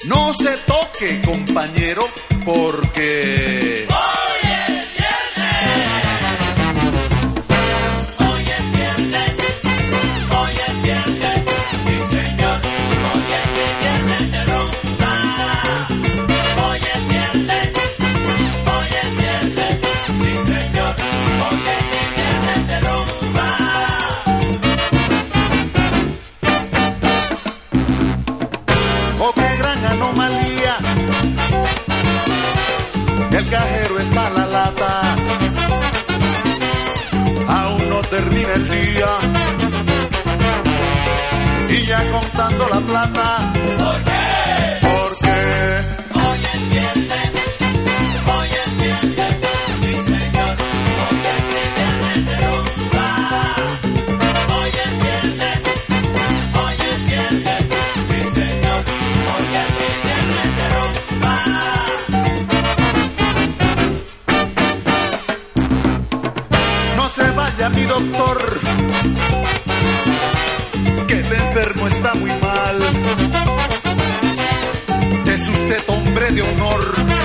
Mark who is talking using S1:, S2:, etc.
S1: No se toque, compañero, porque...
S2: Hoy es viernes, sí señor, hoy es viernes de rumba. Hoy es viernes, sí señor, hoy es viernes de rumba.
S1: ¡Oh, qué gran anomalía! El cajero está a la lata, aún no termina el día y ya contando la plata.
S2: ¿Por qué?
S1: Porque
S2: Hoy es viernes, sí señor, hoy es viernes de rumba. Hoy es viernes, sí señor, hoy es viernes de rumba.
S1: no se vaya mi doctor, que el enfermo está muy mal. Es usted hombre de honor,